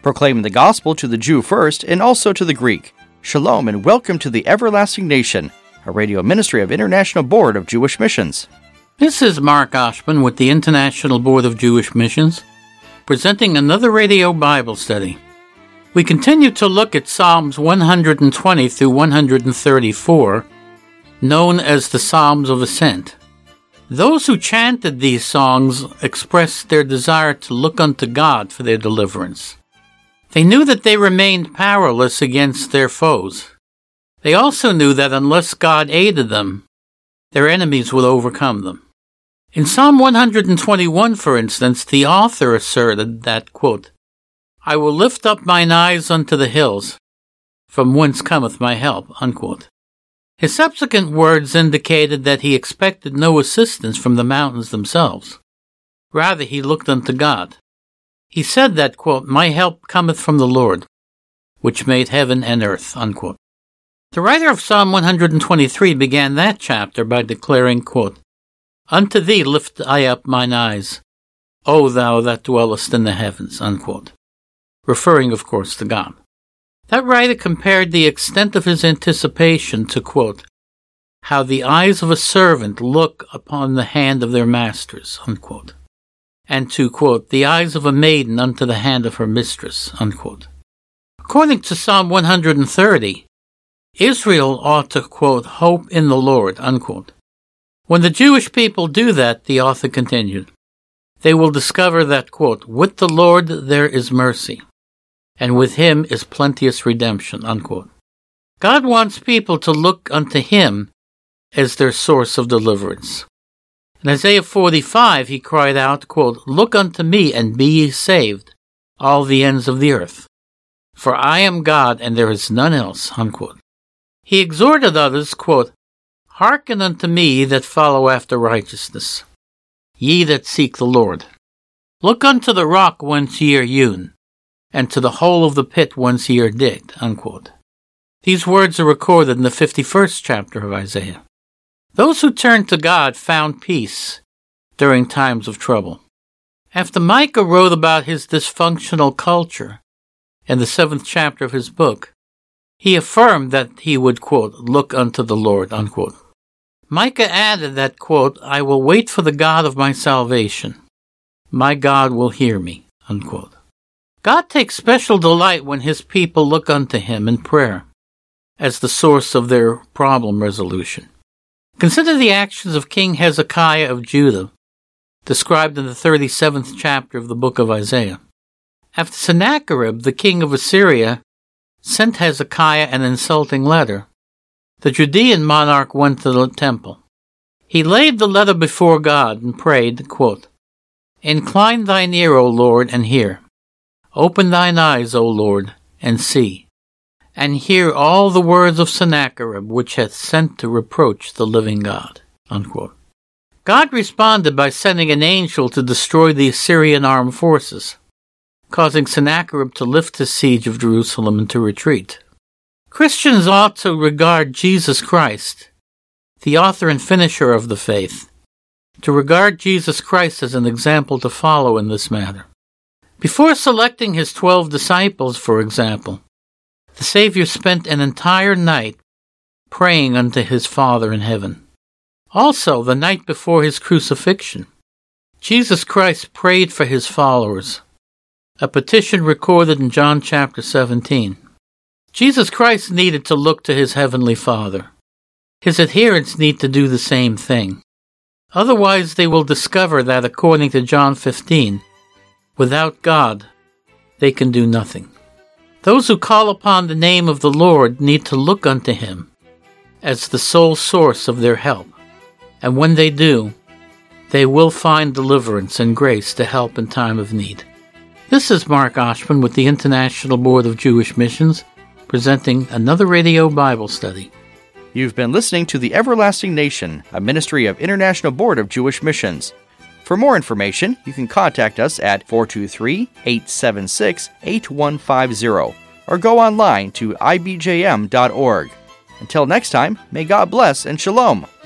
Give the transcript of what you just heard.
proclaiming the gospel to the Jew first and also to the Greek. Shalom and welcome to the Everlasting Nation, a radio ministry of International Board of Jewish Missions. This is Mark Oshman with the International Board of Jewish Missions, presenting another radio Bible study. We continue to look at Psalms 120 through 134, known as the Psalms of Ascent. Those who chanted these songs expressed their desire to look unto God for their deliverance. They knew that they remained powerless against their foes. They also knew that unless God aided them, their enemies would overcome them. In Psalm 121, for instance, the author asserted that, quote, I will lift up mine eyes unto the hills, from whence cometh my help, unquote. His subsequent words indicated that he expected no assistance from the mountains themselves. Rather, he looked unto God. He said that, quote, my help cometh from the Lord, which made heaven and earth, unquote. The writer of Psalm 123 began that chapter by declaring, quote, unto thee lift I up mine eyes, O thou that dwellest in the heavens, unquote. Referring, of course, to God. That writer compared the extent of his anticipation to, quote, how the eyes of a servant look upon the hand of their masters, unquote, and to, quote, the eyes of a maiden unto the hand of her mistress, unquote. According to Psalm 130, Israel ought to, quote, hope in the Lord, unquote. When the Jewish people do that, the author continued, they will discover that, quote, with the Lord there is mercy, and with him is plenteous redemption, unquote. God wants people to look unto him as their source of deliverance. In Isaiah 45, he cried out, quote, look unto me and be ye saved, all the ends of the earth. For I am God and there is none else, unquote. He exhorted others, quote, hearken unto me that follow after righteousness, ye that seek the Lord. Look unto the rock whence ye are hewn, and to the hole of the pit whence ye are digged, unquote. These words are recorded in the 51st chapter of Isaiah. Those who turned to God found peace during times of trouble. After Micah wrote about his dysfunctional culture in the 7th chapter of his book, he affirmed that he would, quote, look unto the Lord, unquote. Micah added that, quote, I will wait for the God of my salvation. My God will hear me, unquote. God takes special delight when his people look unto him in prayer as the source of their problem resolution. Consider the actions of King Hezekiah of Judah, described in the 37th chapter of the book of Isaiah. After Sennacherib, the king of Assyria, sent Hezekiah an insulting letter, the Judean monarch went to the temple. He laid the letter before God and prayed, quote, incline thine ear, O Lord, and hear. Open thine eyes, O Lord, and see, and hear all the words of Sennacherib, which hath sent to reproach the living God, unquote. God responded by sending an angel to destroy the Assyrian armed forces, causing Sennacherib to lift his siege of Jerusalem and to retreat. Christians ought to regard Jesus Christ, the author and finisher of the faith, to regard Jesus Christ as an example to follow in this matter. Before selecting his 12 disciples, for example, the Savior spent an entire night praying unto his Father in heaven. Also, the night before his crucifixion, Jesus Christ prayed for his followers, a petition recorded in John chapter 17. Jesus Christ needed to look to his heavenly Father. His adherents need to do the same thing. Otherwise, they will discover that, according to John 15, without God, they can do nothing. Those who call upon the name of the Lord need to look unto him as the sole source of their help. And when they do, they will find deliverance and grace to help in time of need. This is Mark Oshman with the International Board of Jewish Missions, presenting another radio Bible study. You've been listening to The Everlasting Nation, a ministry of International Board of Jewish Missions. For more information, you can contact us at 423-876-8150 or go online to ibjm.org. Until next time, may God bless and shalom.